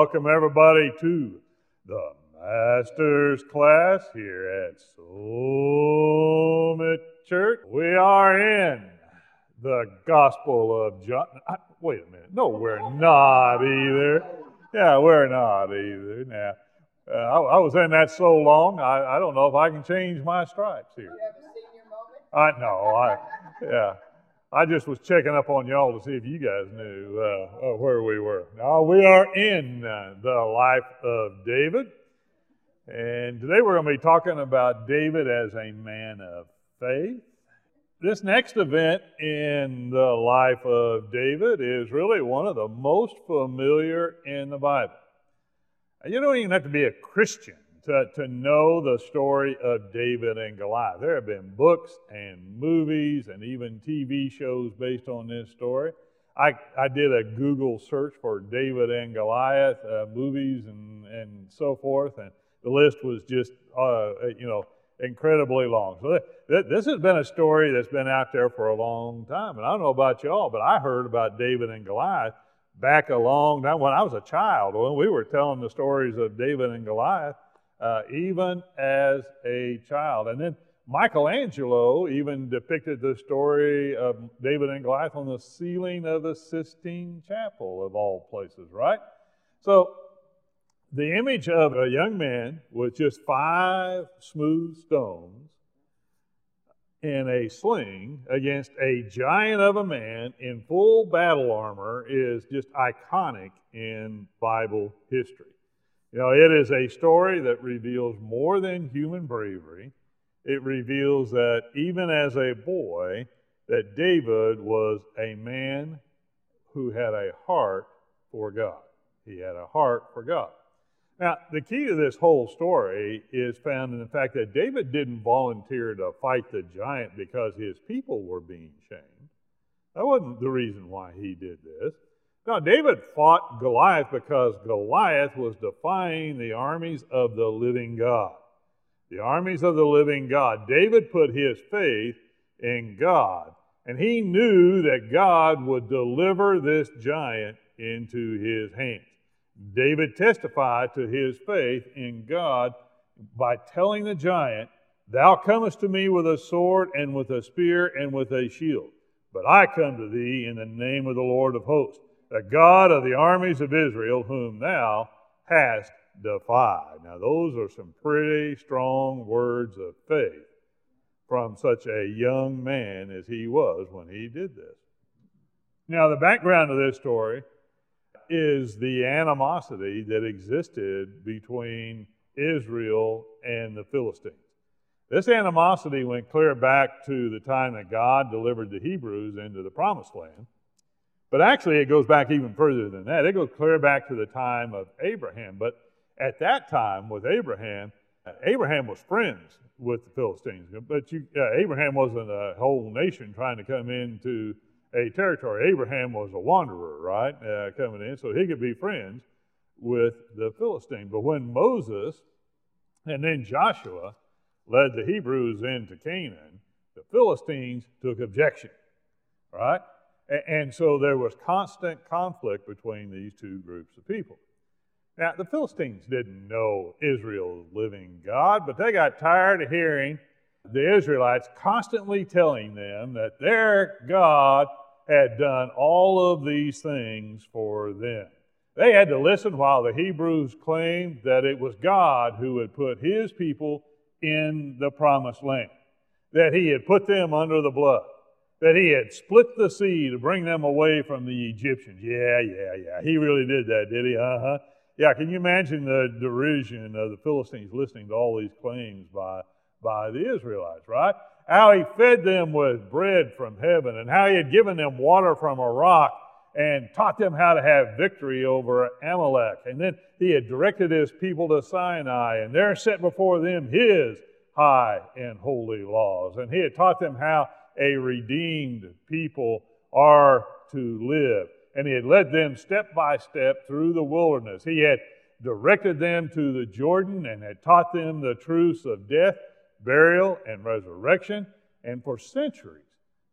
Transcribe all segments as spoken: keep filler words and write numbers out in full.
welcome everybody to the Master's class here at Summit Church. We are in the Gospel of John. I, wait a minute. No, we're not either. Yeah, we're not either. Now, uh, I, I was in that so long, I, I don't know if I can change my stripes here. You have a senior moment? I know. I yeah. I just was checking up on y'all to see if you guys knew uh, uh, where we were. Now, we are in uh, the life of David. And today we're going to be talking about David as a man of faith. This next event in the life of David is really one of the most familiar in the Bible. You don't even have to be a Christian to, to know the story of David and Goliath. There have been books and movies and even T V shows based on this story. I, I did a Google search for David and Goliath uh, movies and, and so forth, and the list was just, uh, you know, incredibly long. So th- this has been a story that's been out there for a long time. And I don't know about y'all, but I heard about David and Goliath back a long time when I was a child. When we were telling the stories of David and Goliath, uh, even as a child. And then Michelangelo even depicted the story of David and Goliath on the ceiling of the Sistine Chapel, of all places, right? So the image of a young man with just five smooth stones in a sling against a giant of a man in full battle armor is just iconic in Bible history. You know, it is a story that reveals more than human bravery. It reveals that even as a boy, that David was a man who had a heart for God. He had a heart for God. Now, the key to this whole story is found in the fact that David didn't volunteer to fight the giant because his people were being shamed. That wasn't the reason why he did this. No, David fought Goliath because Goliath was defying the armies of the living God. The armies of the living God. David put his faith in God, and he knew that God would deliver this giant into his hands. David testified to his faith in God by telling the giant, "Thou comest to me with a sword and with a spear and with a shield, but I come to thee in the name of the Lord of hosts, the God of the armies of Israel, whom thou hast defied." Now, those are some pretty strong words of faith from such a young man as he was when he did this. Now, the background of this story is the animosity that existed between Israel and the Philistines. This animosity went clear back to the time that God delivered the Hebrews into the Promised Land. But actually, it goes back even further than that. It goes clear back to the time of Abraham. But at that time, with Abraham, Abraham was friends with the Philistines. But you, uh, Abraham wasn't a whole nation trying to come into a territory. Abraham was a wanderer, right, uh, coming in, so he could be friends with the Philistines. But when Moses and then Joshua led the Hebrews into Canaan, the Philistines took objection, right? And so there was constant conflict between these two groups of people. Now, the Philistines didn't know Israel's living God, but they got tired of hearing the Israelites constantly telling them that their God had done all of these things for them. They had to listen while the Hebrews claimed that it was God who had put his people in the Promised Land, that he had put them under the blood, that he had split the sea to bring them away from the Egyptians. Yeah, yeah, yeah. He really did that, did he? Uh-huh. Yeah, can you imagine the derision of the Philistines listening to all these claims by, by the Israelites, right? How he fed them with bread from heaven and how he had given them water from a rock and taught them how to have victory over Amalek. And then he had directed his people to Sinai, and there set before them his high and holy laws. And he had taught them how a redeemed people are to live. And he had led them step by step through the wilderness. He had directed them to the Jordan and had taught them the truths of death, burial, and resurrection. And for centuries,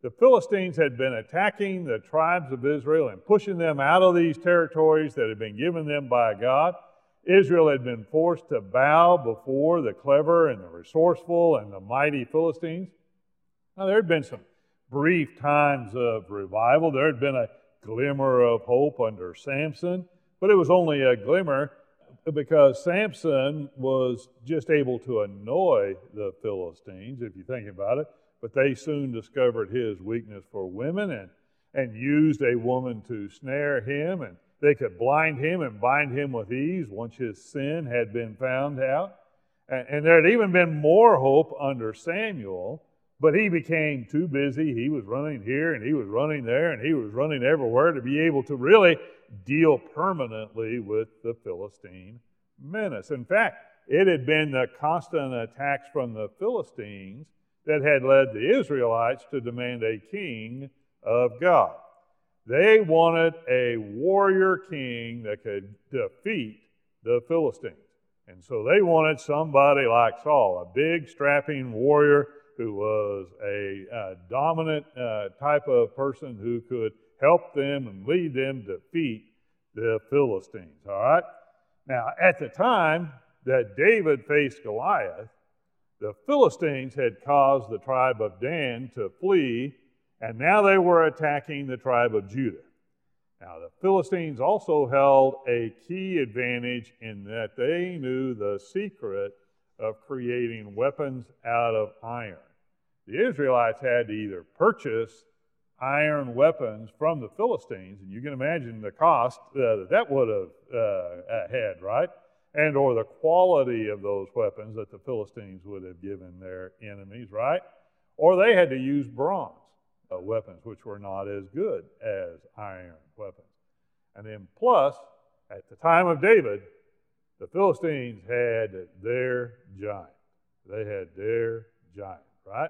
the Philistines had been attacking the tribes of Israel and pushing them out of these territories that had been given them by God. Israel had been forced to bow before the clever and the resourceful and the mighty Philistines. Now, there had been some brief times of revival. There had been a glimmer of hope under Samson, but it was only a glimmer because Samson was just able to annoy the Philistines, if you think about it. But they soon discovered his weakness for women and, and used a woman to snare him, and they could blind him and bind him with ease once his sin had been found out. And, and there had even been more hope under Samuel, but he became too busy. He was running here and he was running there and he was running everywhere to be able to really deal permanently with the Philistine menace. In fact, it had been the constant attacks from the Philistines that had led the Israelites to demand a king of God. They wanted a warrior king that could defeat the Philistines. And so they wanted somebody like Saul, a big, strapping warrior who was a uh, dominant uh, type of person who could help them and lead them to defeat the Philistines. All right? Now, at the time that David faced Goliath, the Philistines had caused the tribe of Dan to flee, and now they were attacking the tribe of Judah. Now, the Philistines also held a key advantage in that they knew the secret of creating weapons out of iron. The Israelites had to either purchase iron weapons from the Philistines, and you can imagine the cost uh, that that would have uh, had, right? And or the quality of those weapons that the Philistines would have given their enemies, right? Or they had to use bronze uh, weapons, which were not as good as iron weapons. And then plus, at the time of David, the Philistines had their giant. They had their giant, right?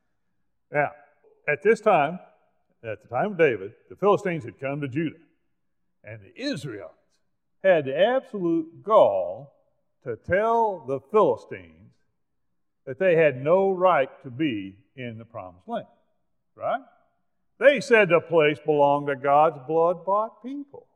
Now, at this time, at the time of David, the Philistines had come to Judah, and the Israelites had the absolute gall to tell the Philistines that they had no right to be in the Promised Land, right? They said the place belonged to God's blood-bought people.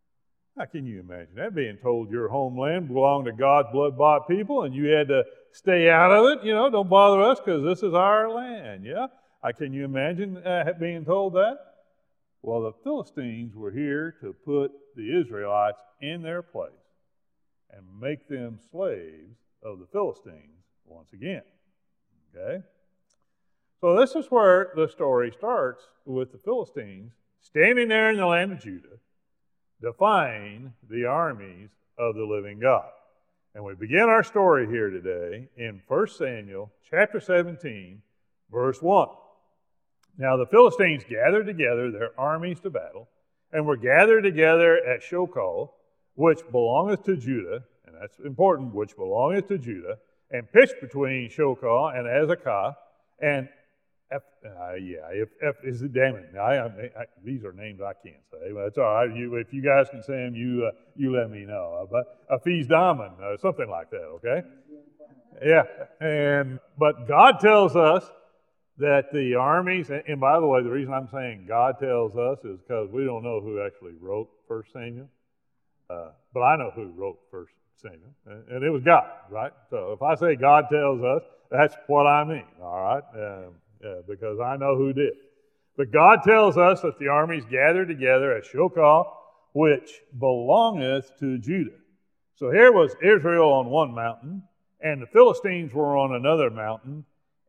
How can you imagine that, being told your homeland belonged to God's blood-bought people and you had to stay out of it? You know, don't bother us because this is our land, yeah? How can you imagine uh, being told that? Well, the Philistines were here to put the Israelites in their place and make them slaves of the Philistines once again. Okay? So this is where the story starts, with the Philistines standing there in the land of Judah, defying the armies of the living God. And we begin our story here today in First Samuel chapter seventeen, verse one. Now the Philistines gathered together their armies to battle, and were gathered together at Shokal, which belongeth to Judah, and that's important, which belongeth to Judah, and pitched between Shokal and Azekah, and F, uh, yeah, if, F is it, damn it, I, I, I, these are names I can't say, but it's all right. You, if you guys can say them, you uh, you let me know. Uh, but Aphiz Daman, uh, something like that, okay? Yeah, and but God tells us that the armies, and, and by the way, the reason I'm saying God tells us is because we don't know who actually wrote First Samuel, uh, but I know who wrote First Samuel, and, and it was God, right? So if I say God tells us, that's what I mean, all right? Um, Yeah, because I know who did. But God tells us that the armies gathered together at Shokal, which belongeth to Judah. So here was Israel on one mountain, and the Philistines were on another mountain,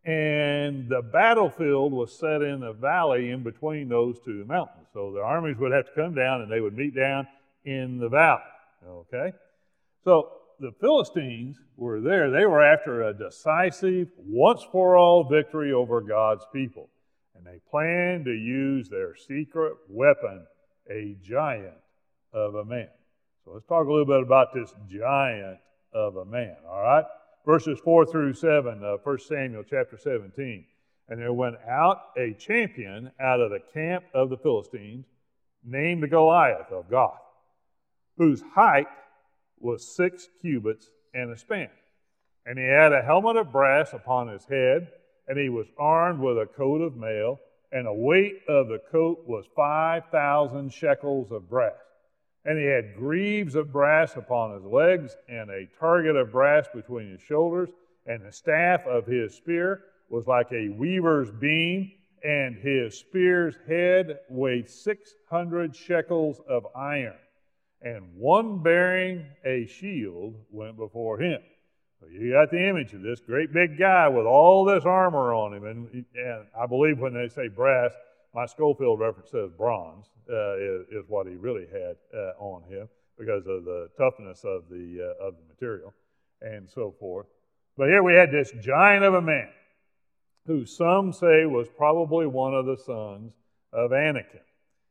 and the battlefield was set in a valley in between those two mountains. So the armies would have to come down, and they would meet down in the valley. Okay? So the Philistines were there. They were after a decisive, once-for-all victory over God's people. And they planned to use their secret weapon, a giant of a man. So let's talk a little bit about this giant of a man, all right? Verses four through seven of First Samuel chapter seventeen. And there went out a champion out of the camp of the Philistines, named Goliath of Gath, whose height was six cubits and a span. And he had a helmet of brass upon his head, and he was armed with a coat of mail, and the weight of the coat was five thousand shekels of brass. And he had greaves of brass upon his legs, and a target of brass between his shoulders, and the staff of his spear was like a weaver's beam, and his spear's head weighed six hundred shekels of iron. And one bearing a shield went before him. So you got the image of this great big guy with all this armor on him. And, and I believe when they say brass, my Schofield reference says bronze uh, is, is what he really had uh, on him because of the toughness of the, uh, of the material and so forth. But here we had this giant of a man who some say was probably one of the sons of Anakim.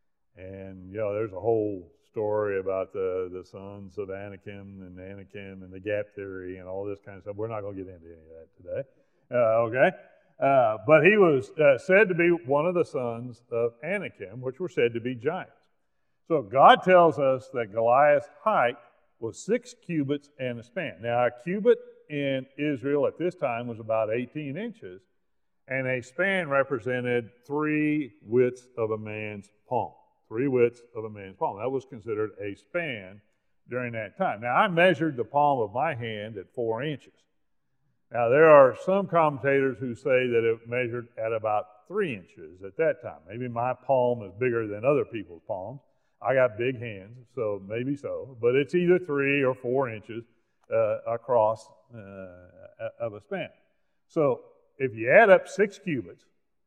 And, you know, there's a whole story about the, the sons of Anakim and Anakim and the gap theory and all this kind of stuff. We're not going to get into any of that today. Uh, okay? Uh, but he was uh, said to be one of the sons of Anakim, which were said to be giants. So God tells us that Goliath's height was six cubits and a span. Now, a cubit in Israel at this time was about eighteen inches, and a span represented three widths of a man's palm. Three widths of a man's palm. That was considered a span during that time. Now, I measured the palm of my hand at four inches. Now, there are some commentators who say that it measured at about three inches at that time. Maybe my palm is bigger than other people's palms. I got big hands, so maybe so. But it's either three or four inches uh, across uh, of a span. So if you add up six cubits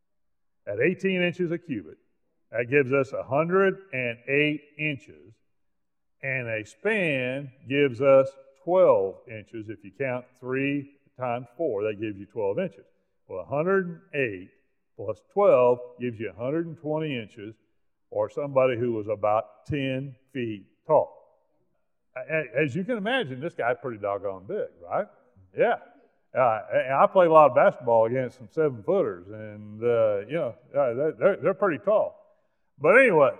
at eighteen inches a cubit, that gives us one hundred eight inches. And a span gives us twelve inches. If you count three times four, that gives you twelve inches. Well, one hundred eight plus twelve gives you one hundred twenty inches, or somebody who was about ten feet tall. As you can imagine, this guy's pretty doggone big, right? Yeah. Uh, and I played a lot of basketball against some seven-footers, and, uh, you know, uh, they're, they're pretty tall. But anyway,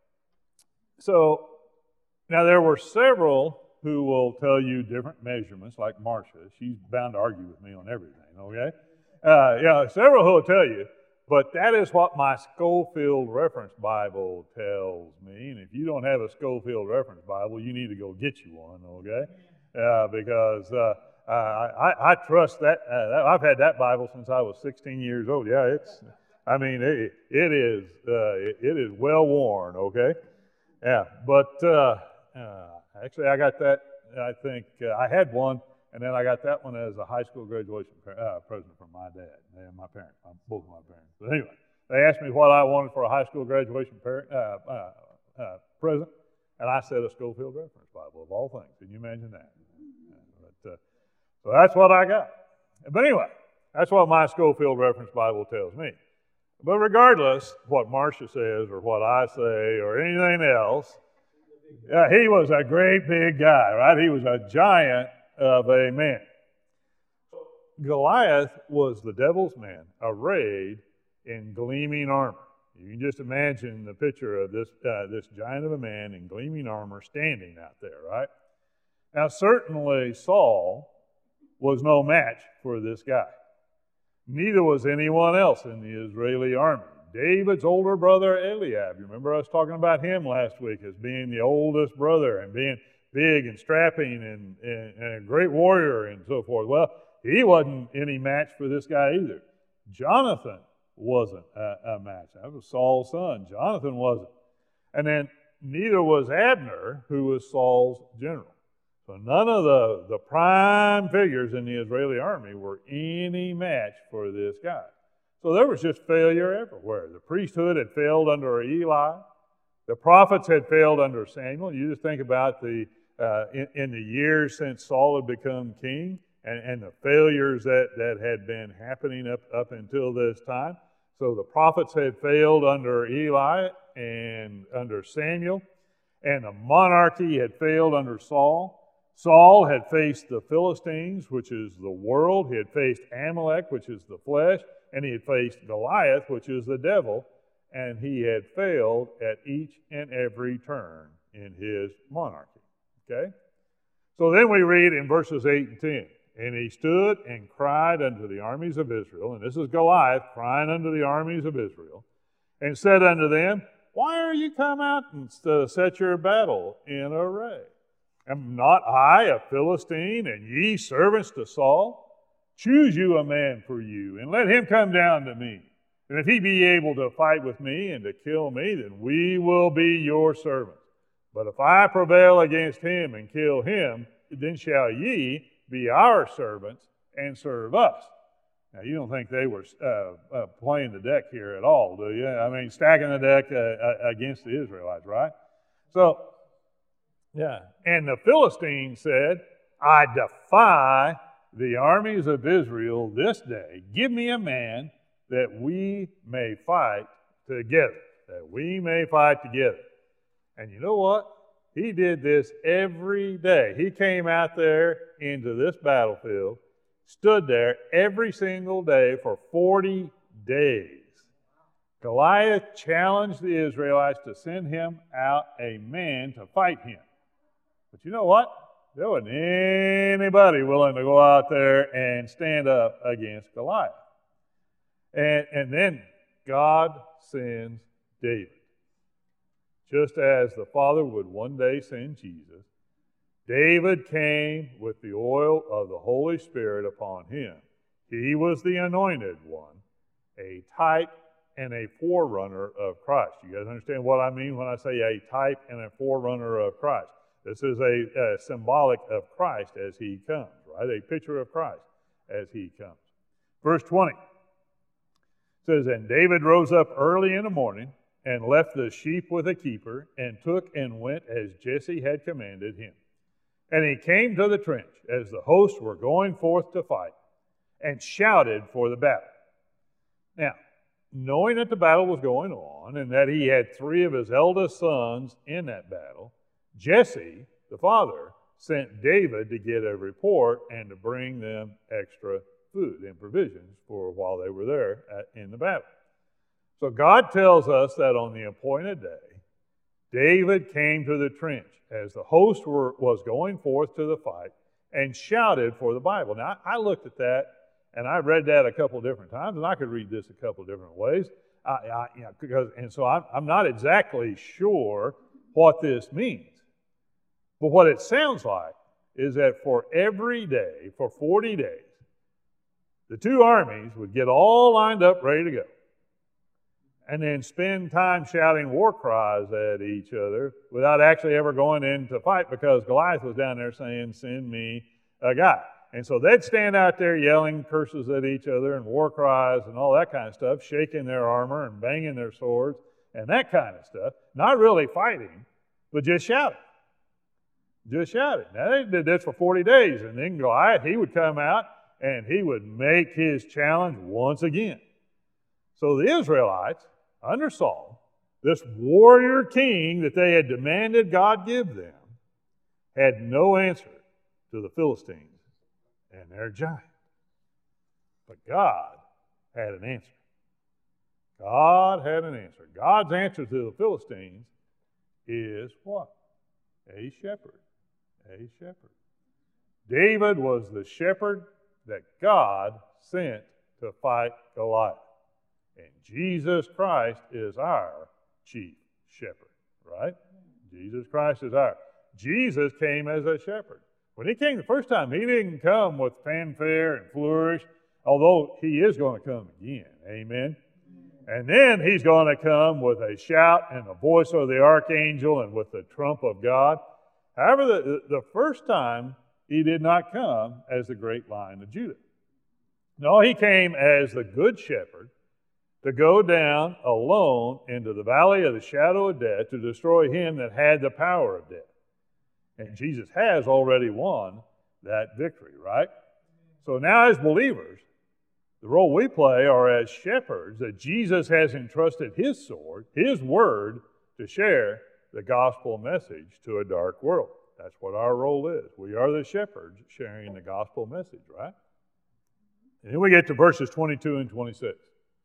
so now there were several who will tell you different measurements, like Marcia. She's bound to argue with me on everything, okay? Uh, yeah, several who will tell you, but that is what my Schofield Reference Bible tells me. And if you don't have a Schofield Reference Bible, you need to go get you one, okay? Uh, because uh, uh, I, I trust that. Uh, I've had that Bible since I was sixteen years old. Yeah, it's, I mean, it, it is uh, it, it is well worn, okay? Yeah, but uh, uh, actually I got that, I think, uh, I had one, and then I got that one as a high school graduation uh, present from my dad and my parents, both of my parents. But anyway, they asked me what I wanted for a high school graduation parent, uh, uh, uh, present, and I said a Schofield Reference Bible, of all things. Can you imagine that? But, uh, so that's what I got. But anyway, that's what my Schofield Reference Bible tells me. But regardless what Marcia says or what I say or anything else, yeah, he was a great big guy, right? He was a giant of a man. Goliath was the devil's man, arrayed in gleaming armor. You can just imagine the picture of this, uh, this giant of a man in gleaming armor standing out there, right? Now, certainly Saul was no match for this guy. Neither was anyone else in the Israeli army. David's older brother Eliab, you remember us talking about him last week as being the oldest brother and being big and strapping and, and, and a great warrior and so forth. Well, he wasn't any match for this guy either. Jonathan wasn't a, a match. That was Saul's son. Jonathan wasn't. And then neither was Abner, who was Saul's general. So none of the, the prime figures in the Israeli army were any match for this guy. So there was just failure everywhere. The priesthood had failed under Eli. The prophets had failed under Samuel. You just think about the uh, in, in the years since Saul had become king and, and the failures that, that had been happening up, up until this time. So the prophets had failed under Eli and under Samuel, and the monarchy had failed under Saul. Saul had faced the Philistines, which is the world. He had faced Amalek, which is the flesh. And he had faced Goliath, which is the devil. And he had failed at each and every turn in his monarchy. Okay? So then we read in verses eight and ten. And he stood and cried unto the armies of Israel. And this is Goliath crying unto the armies of Israel. and said unto them, Why are you come out and uh, set your battle in array? Am not I a Philistine, and ye servants to Saul? Choose you a man for you, and let him come down to me. And if he be able to fight with me and to kill me, then we will be your servants. But if I prevail against him and kill him, then shall ye be our servants and serve us. Now, you don't think they were uh, uh, playing the deck here at all, do you? I mean, stacking the deck uh, against the Israelites, right? So, yeah. And the Philistines said, I defy the armies of Israel this day. Give me a man that we may fight together. That we may fight together. And you know what? He did this every day. He came out there into this battlefield, stood there every single day for forty days. Goliath challenged the Israelites to send him out a man to fight him. But you know what? There wasn't anybody willing to go out there and stand up against Goliath. And, and then God sends David. Just as the Father would one day send Jesus, David came with the oil of the Holy Spirit upon him. He was the anointed one, a type and a forerunner of Christ. You guys understand what I mean when I say a type and a forerunner of Christ? This is a, a symbolic of Christ as he comes, right? A picture of Christ as he comes. Verse twenty says, And David rose up early in the morning and left the sheep with a keeper and took and went as Jesse had commanded him. And he came to the trench as the hosts were going forth to fight and shouted for the battle. Now, knowing that the battle was going on and that he had three of his eldest sons in that battle, Jesse, the father, sent David to get a report and to bring them extra food and provisions for while they were there at, in the battle. So God tells us that on the appointed day, David came to the trench as the host were, was going forth to the fight and shouted for the Bible. Now, I, I looked at that and I read that a couple different times, and I could read this a couple different ways. I, I, you know, because, and so I'm, I'm not exactly sure what this means. But what it sounds like is that for every day, for forty days, the two armies would get all lined up, ready to go, and then spend time shouting war cries at each other without actually ever going in to fight, because Goliath was down there saying, send me a guy. And so they'd stand out there yelling curses at each other and war cries and all that kind of stuff, shaking their armor and banging their swords and that kind of stuff, not really fighting, but just shouting. Just shouting. Now, they did this for forty days, and then Goliath, he would come out and he would make his challenge once again. So the Israelites, under Saul, this warrior king that they had demanded God give them, had no answer to the Philistines and their giant. But God had an answer. God had an answer. God's answer to the Philistines is what? A shepherd. A shepherd. David was the shepherd that God sent to fight Goliath. And Jesus Christ is our chief shepherd, right? Jesus Christ is our. Jesus came as a shepherd. When he came the first time, he didn't come with fanfare and flourish, although he is going to come again. Amen? And then he's going to come with a shout and the voice of the archangel and with the trump of God. However, the, the first time, he did not come as the great Lion of Judah. No, he came as the good shepherd to go down alone into the valley of the shadow of death to destroy him that had the power of death. And Jesus has already won that victory, right? So now as believers, the role we play are as shepherds that Jesus has entrusted his sword, his word, to share the gospel message to a dark world. That's what our role is. We are the shepherds sharing the gospel message, right? And then we get to verses twenty-two and twenty-six.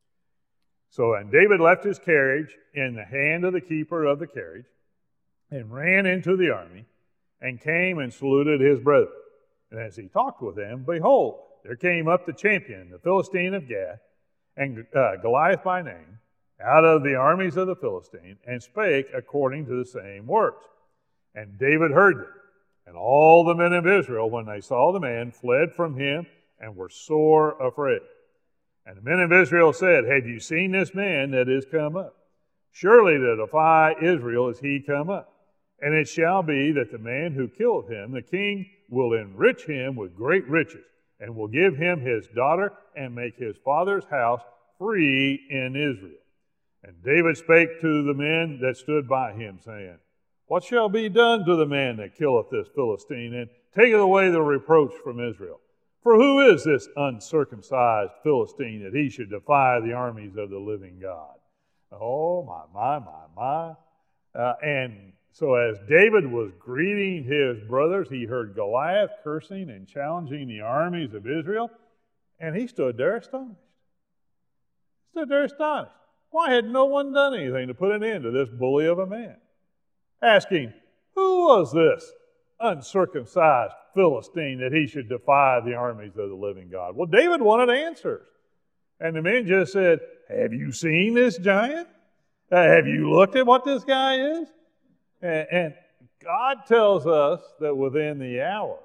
So, and David left his carriage in the hand of the keeper of the carriage and ran into the army and came and saluted his brethren. And as he talked with them, behold, there came up the champion, the Philistine of Gath, and uh, Goliath by name, out of the armies of the Philistines, and spake according to the same words. And David heard them. And all the men of Israel, when they saw the man, fled from him and were sore afraid. And the men of Israel said, Have you seen this man that is come up? Surely to defy Israel is he come up. And it shall be that the man who killed him, the king, will enrich him with great riches, and will give him his daughter, and make his father's house free in Israel. And David spake to the men that stood by him, saying, What shall be done to the man that killeth this Philistine, and taketh away the reproach from Israel? For who is this uncircumcised Philistine that he should defy the armies of the living God? Oh, my, my, my, my. Uh, and so as David was greeting his brothers, he heard Goliath cursing and challenging the armies of Israel, and he stood there astonished. Stood there astonished. Why had no one done anything to put an end to this bully of a man? Asking, who was this uncircumcised Philistine that he should defy the armies of the living God? Well, David wanted answers. And the men just said, Have you seen this giant? Uh, have you looked at what this guy is? And, and God tells us that within the hour,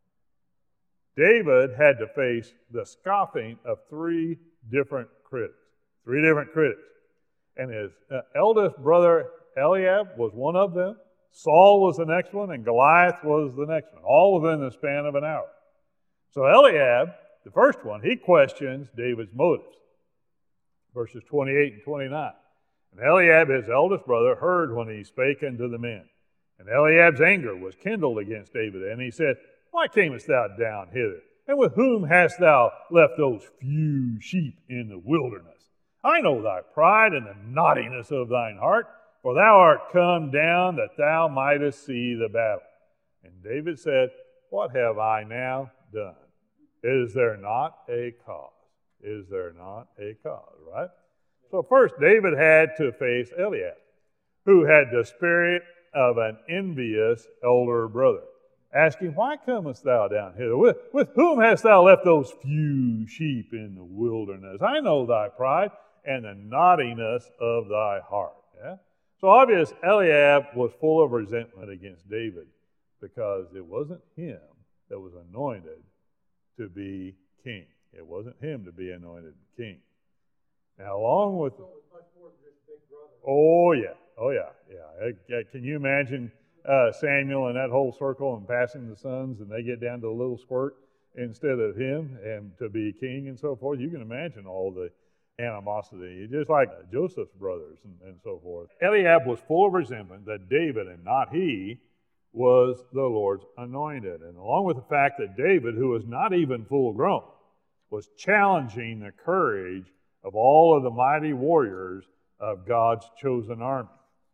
David had to face the scoffing of three different critics. Three different critics. And his uh, eldest brother Eliab was one of them. Saul was the next one, and Goliath was the next one, all within the span of an hour. So Eliab, the first one, he questions David's motives. Verses twenty-eight and twenty-nine. And Eliab, his eldest brother, heard when he spake unto the men. And Eliab's anger was kindled against David, and he said, Why camest thou down hither? And with whom hast thou left those few sheep in the wilderness? I know thy pride and the naughtiness of thine heart, for thou art come down that thou mightest see the battle. And David said, What have I now done? Is there not a cause? Is there not a cause, right? So first, David had to face Eliab, who had the spirit of an envious elder brother, asking, Why comest thou down hither? With, with whom hast thou left those few sheep in the wilderness? I know thy pride and the naughtiness of thy heart. Yeah? So obvious, Eliab was full of resentment against David because it wasn't him that was anointed to be king. It wasn't him to be anointed king. Now, along with... Oh, yeah. Oh, yeah. Yeah. Can you imagine uh, Samuel and that whole circle and passing the sons, and they get down to the little squirt instead of him and to be king and so forth? You can imagine all the animosity, just like Joseph's brothers and, and so forth. Eliab was full of resentment that David, and not he, was the Lord's anointed. And along with the fact that David, who was not even full grown, was challenging the courage of all of the mighty warriors of God's chosen army.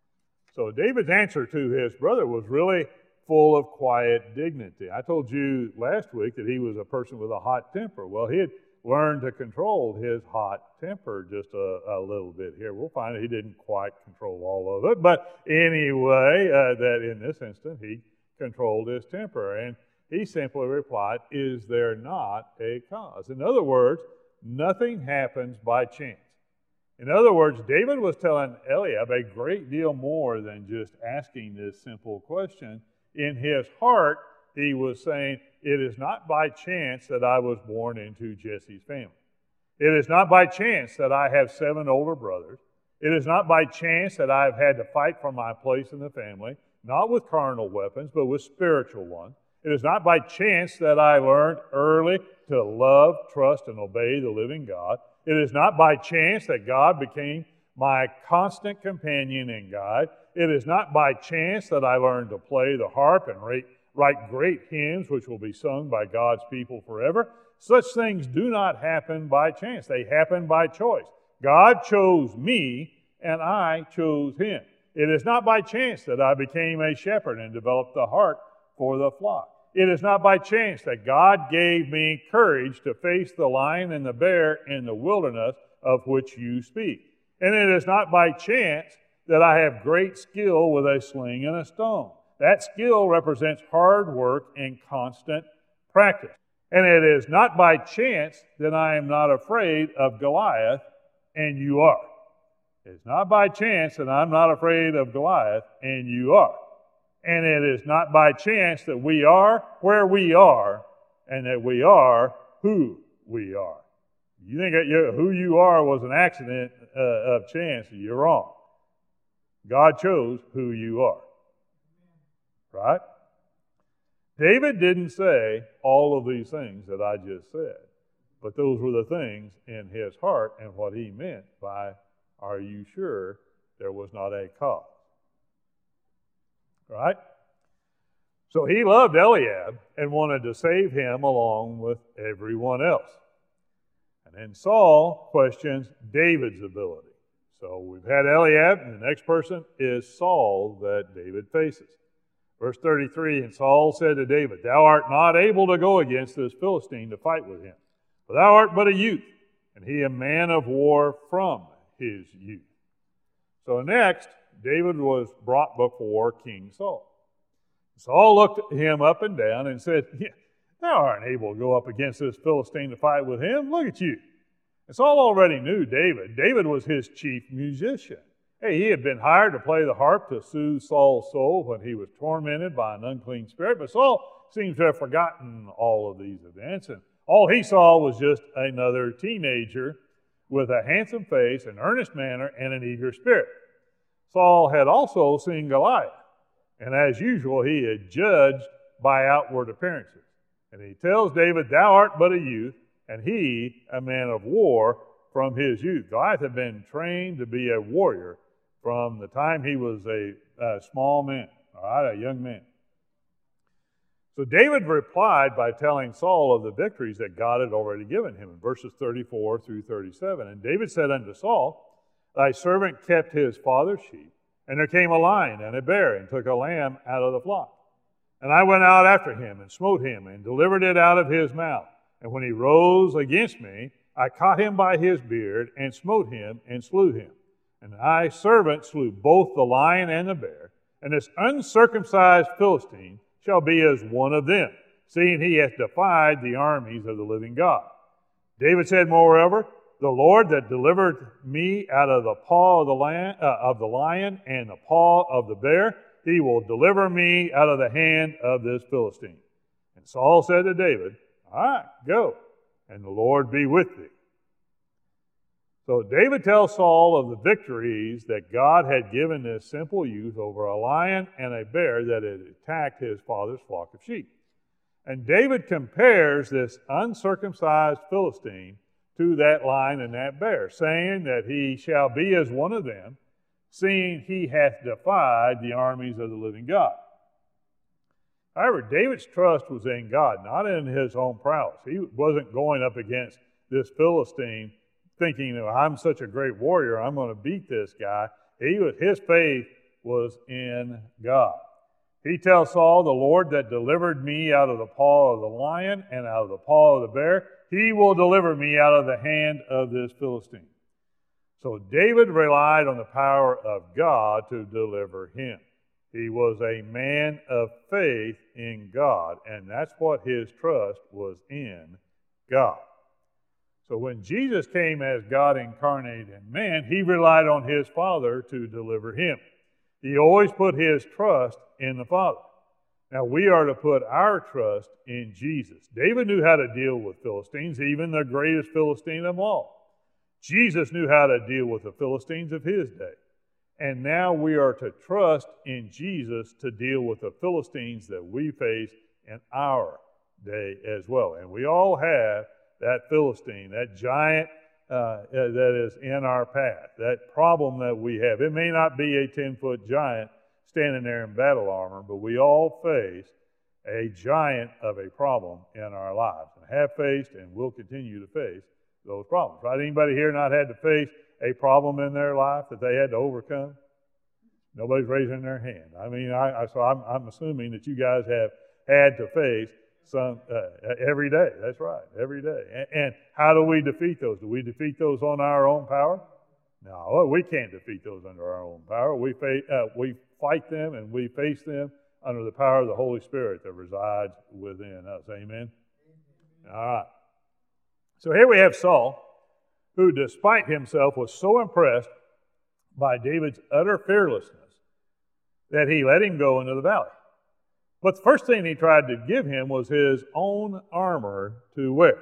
So David's answer to his brother was really full of quiet dignity. I told you last week that he was a person with a hot temper. Well, he had learned to control his hot temper just a, a little bit here. We'll find that he didn't quite control all of it. But anyway, uh, that in this instance, he controlled his temper. And he simply replied, Is there not a cause? In other words, nothing happens by chance. In other words, David was telling Eliab a great deal more than just asking this simple question. In his heart, he was saying, It is not by chance that I was born into Jesse's family. It is not by chance that I have seven older brothers. It is not by chance that I have had to fight for my place in the family, not with carnal weapons, but with spiritual ones. It is not by chance that I learned early to love, trust, and obey the living God. It is not by chance that God became my constant companion and guide. It is not by chance that I learned to play the harp and write, write great hymns which will be sung by God's people forever. Such things do not happen by chance. They happen by choice. God chose me, and I chose him. It is not by chance that I became a shepherd and developed the heart for the flock. It is not by chance that God gave me courage to face the lion and the bear in the wilderness of which you speak. And it is not by chance that I have great skill with a sling and a stone. That skill represents hard work and constant practice. And it is not by chance that I am not afraid of Goliath, and you are. It's not by chance that I'm not afraid of Goliath, and you are. And it is not by chance that we are where we are, and that we are who we are. You think that you, who you are was an accident uh, of chance, you're wrong. God chose who you are. Right? David didn't say all of these things that I just said, but those were the things in his heart and what he meant by, are you sure there was not a cause? Right? So he loved Eliab and wanted to save him along with everyone else. And then Saul questions David's ability. So we've had Eliab, and the next person is Saul that David faces. Verse thirty-three, and Saul said to David, thou art not able to go against this Philistine to fight with him, for thou art but a youth, and he a man of war from his youth. So next, David was brought before King Saul. Saul looked him up and down and said, yeah, thou art able to go up against this Philistine to fight with him. Look at you. And Saul already knew David. David was his chief musician. Hey, he had been hired to play the harp to soothe Saul's soul when he was tormented by an unclean spirit. But Saul seems to have forgotten all of these events. And all he saw was just another teenager with a handsome face, an earnest manner, and an eager spirit. Saul had also seen Goliath. And as usual, he had judged by outward appearances. And he tells David, thou art but a youth, and he a man of war from his youth. Goliath had been trained to be a warrior from the time he was a, a small man, all right, a young man. So David replied by telling Saul of the victories that God had already given him in verses thirty-four through thirty-seven. And David said unto Saul, thy servant kept his father's sheep, and there came a lion and a bear, and took a lamb out of the flock. And I went out after him, and smote him, and delivered it out of his mouth. And when he rose against me, I caught him by his beard, and smote him, and slew him. And thy servant slew both the lion and the bear, and this uncircumcised Philistine shall be as one of them, seeing he hath defied the armies of the living God. David said, moreover, the Lord that delivered me out of the paw of the lion, uh, of the lion and the paw of the bear, he will deliver me out of the hand of this Philistine. And Saul said to David, all right, go, and the Lord be with thee. So David tells Saul of the victories that God had given this simple youth over a lion and a bear that had attacked his father's flock of sheep. And David compares this uncircumcised Philistine to that lion and that bear, saying that he shall be as one of them, seeing he hath defied the armies of the living God. However, David's trust was in God, not in his own prowess. He wasn't going up against this Philistine thinking, oh, I'm such a great warrior, I'm going to beat this guy. He was, his faith was in God. He tells Saul, the Lord that delivered me out of the paw of the lion and out of the paw of the bear, he will deliver me out of the hand of this Philistine. So David relied on the power of God to deliver him. He was a man of faith in God, and that's what his trust was in God. So when Jesus came as God incarnate in man, he relied on his Father to deliver him. He always put his trust in the Father. Now we are to put our trust in Jesus. David knew how to deal with Philistines, even the greatest Philistine of all. Jesus knew how to deal with the Philistines of his day. And now we are to trust in Jesus to deal with the Philistines that we face in our day as well. And we all have that Philistine, that giant uh, that is in our path, that problem that we have. It may not be a ten-foot giant standing there in battle armor, but we all face a giant of a problem in our lives and have faced and will continue to face those problems. Right? Anybody here not had to face a problem in their life that they had to overcome? Nobody's raising their hand. I mean, I, I so I'm, I'm assuming that you guys have had to face some uh, every day. That's right, every day. And, and how do we defeat those? Do we defeat those on our own power? No, we can't defeat those under our own power. We fa- uh, we fight them and we face them under the power of the Holy Spirit that resides within us. Amen? All right. So here we have Saul, who despite himself was so impressed by David's utter fearlessness that he let him go into the valley. But the first thing he tried to give him was his own armor to wear.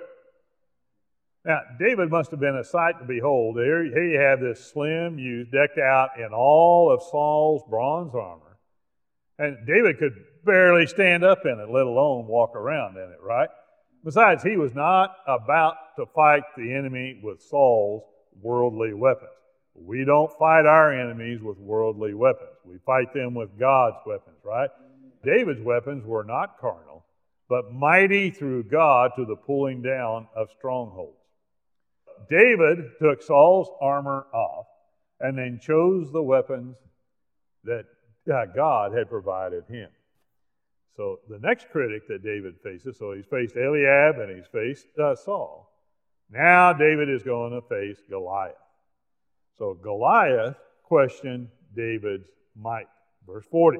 Now, David must have been a sight to behold. Here, here you have this slim youth decked out in all of Saul's bronze armor. And David could barely stand up in it, let alone walk around in it, right? Besides, he was not about to fight the enemy with Saul's worldly weapons. We don't fight our enemies with worldly weapons. We fight them with God's weapons, right? David's weapons were not carnal, but mighty through God to the pulling down of strongholds. David took Saul's armor off and then chose the weapons that God had provided him. So the next critic that David faces, so he's faced Eliab and he's faced uh, Saul. Now David is going to face Goliath. So Goliath questioned David's might. Verse forty.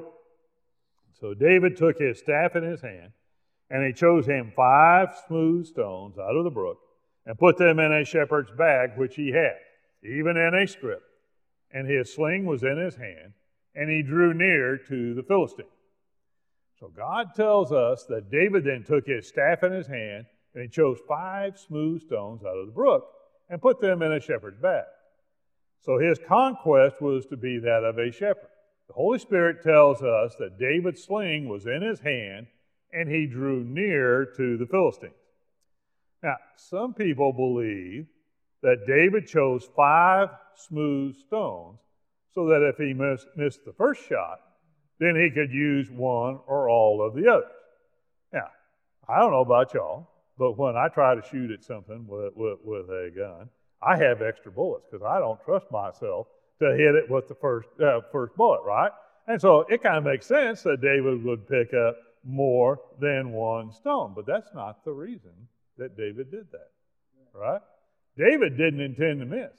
So David took his staff in his hand, and he chose him five smooth stones out of the brook, and put them in a shepherd's bag which he had, even in a scrip. And his sling was in his hand, and he drew near to the Philistine. So God tells us that David then took his staff in his hand, and he chose five smooth stones out of the brook, and put them in a shepherd's bag. So his conquest was to be that of a shepherd. The Holy Spirit tells us that David's sling was in his hand, and he drew near to the Philistines. Now, some people believe that David chose five smooth stones so that if he missed, missed the first shot, then he could use one or all of the others. Now, I don't know about y'all, but when I try to shoot at something with, with, with a gun, I have extra bullets because I don't trust myself to hit it with the first, uh, first bullet, right? And so it kind of makes sense that David would pick up more than one stone, but that's not the reason that David did that, right? David didn't intend to miss.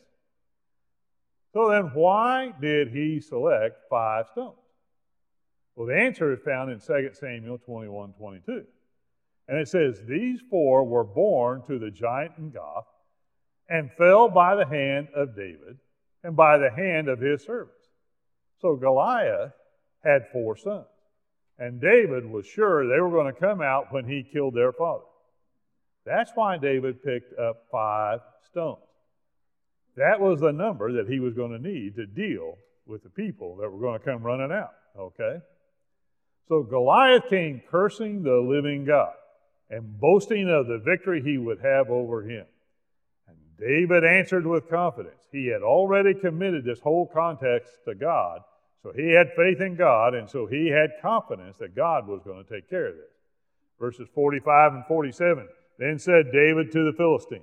So then why did he select five stones? Well, the answer is found in Second Samuel twenty-one twenty-two. And it says, these four were born to the giant in Gath, and fell by the hand of David, and by the hand of his servants. So Goliath had four sons, and David was sure they were going to come out when he killed their father. That's why David picked up five stones. That was the number that he was going to need to deal with the people that were going to come running out, okay? So Goliath came cursing the living God and boasting of the victory he would have over him. And David answered with confidence. He had already committed this whole context to God, so he had faith in God, and so he had confidence that God was going to take care of this. Verses forty-five and forty-seven, then said David to the Philistine,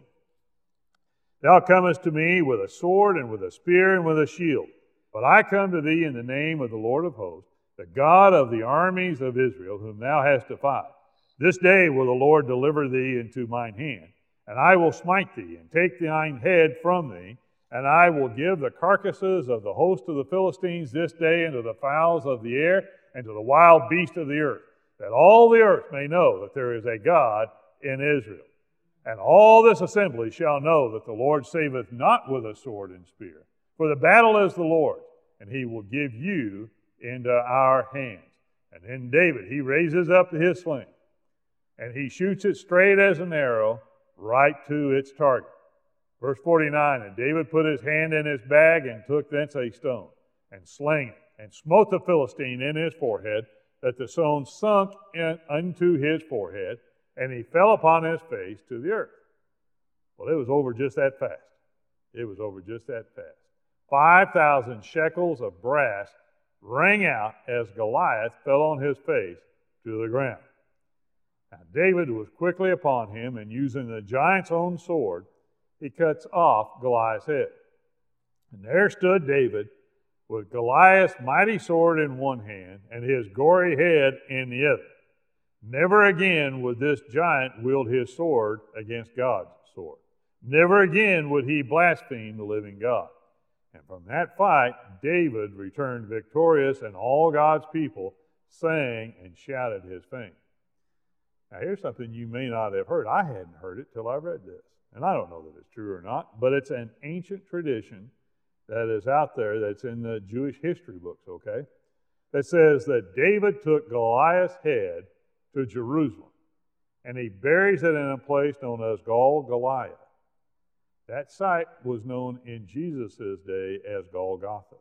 thou comest to me with a sword and with a spear and with a shield, but I come to thee in the name of the Lord of hosts, the God of the armies of Israel, whom thou hast defied. This day will the Lord deliver thee into mine hand, and I will smite thee, and take thine head from thee, and I will give the carcasses of the host of the Philistines this day unto the fowls of the air, and to the wild beasts of the earth, that all the earth may know that there is a God in Israel. And all this assembly shall know that the Lord saveth not with a sword and spear, for the battle is the Lord's, and he will give you into our hands. And then David, he raises up his sling, and he shoots it straight as an arrow, right to its target. Verse forty-nine, and David put his hand in his bag, and took thence a stone, and slang it, and smote the Philistine in his forehead, that the stone sunk in, unto his forehead, and he fell upon his face to the earth. Well, it was over just that fast. It was over just that fast. Five thousand shekels of brass rang out as Goliath fell on his face to the ground. Now David was quickly upon him, and using the giant's own sword, he cuts off Goliath's head. And there stood David with Goliath's mighty sword in one hand and his gory head in the other. Never again would this giant wield his sword against God's sword. Never again would he blaspheme the living God. And from that fight, David returned victorious, and all God's people sang and shouted his fame. Now here's something you may not have heard. I hadn't heard it till I read this. And I don't know that it's true or not, but it's an ancient tradition that is out there that's in the Jewish history books, okay, that says that David took Goliath's head to Jerusalem, and he buries it in a place known as Golgotha. That site was known in Jesus' day as Golgotha.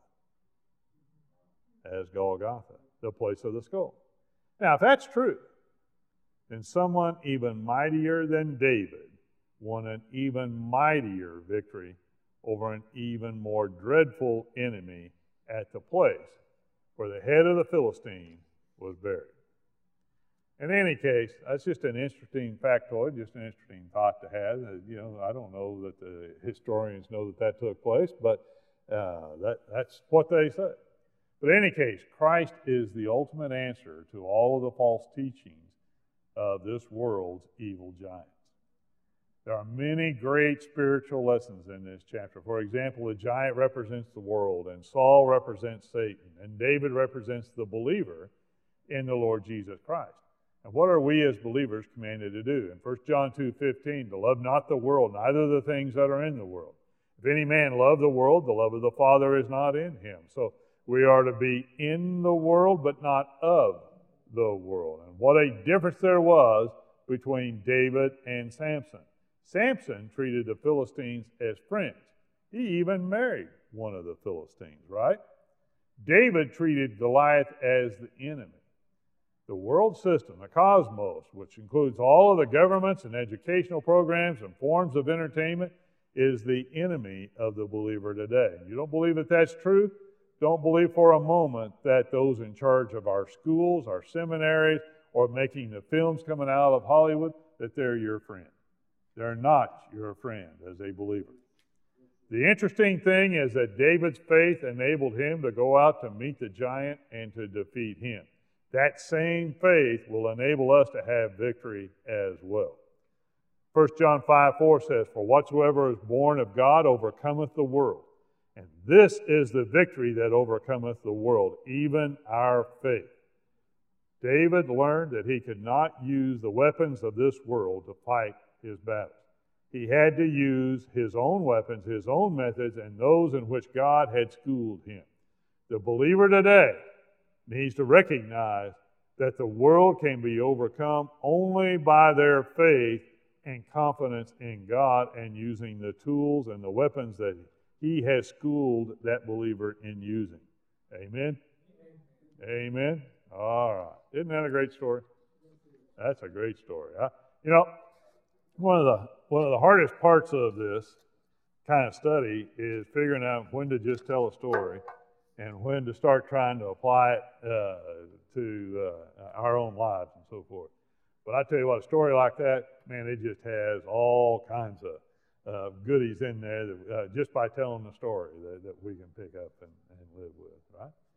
As Golgotha, the place of the skull. Now, if that's true, then someone even mightier than David won an even mightier victory over an even more dreadful enemy at the place where the head of the Philistine was buried. In any case, that's just an interesting factoid, just an interesting thought to have. You know, I don't know that the historians know that that took place, but uh, that, that's what they say. But in any case, Christ is the ultimate answer to all of the false teachings of this world's evil giants. There are many great spiritual lessons in this chapter. For example, the giant represents the world, and Saul represents Satan, and David represents the believer in the Lord Jesus Christ. And what are we as believers commanded to do? In First John two fifteen, to love not the world, neither the things that are in the world. If any man love the world, the love of the Father is not in him. So we are to be in the world, but not of the world. And what a difference there was between David and Samson. Samson treated the Philistines as friends. He even married one of the Philistines, right? David treated Goliath as the enemy. The world system, the cosmos, which includes all of the governments and educational programs and forms of entertainment, is the enemy of the believer today. You don't believe that that's true? Don't believe for a moment that those in charge of our schools, our seminaries, or making the films coming out of Hollywood, that they're your friend. They're not your friend as a believer. The interesting thing is that David's faith enabled him to go out to meet the giant and to defeat him. That same faith will enable us to have victory as well. First John five four says, for whatsoever is born of God overcometh the world. And this is the victory that overcometh the world, even our faith. David learned that he could not use the weapons of this world to fight his battles. He had to use his own weapons, his own methods, and those in which God had schooled him. The believer today needs to recognize that the world can be overcome only by their faith and confidence in God and using the tools and the weapons that He has schooled that believer in using. Amen? Amen? Amen? All right. Isn't that a great story? That's a great story. Huh? You know, one of the one of the hardest parts of this kind of study is figuring out when to just tell a story and when to start trying to apply it uh, to uh, our own lives and so forth. But I tell you what, a story like that, man, it just has all kinds of uh, goodies in there that, uh, just by telling the story that, that we can pick up and, and live with, right?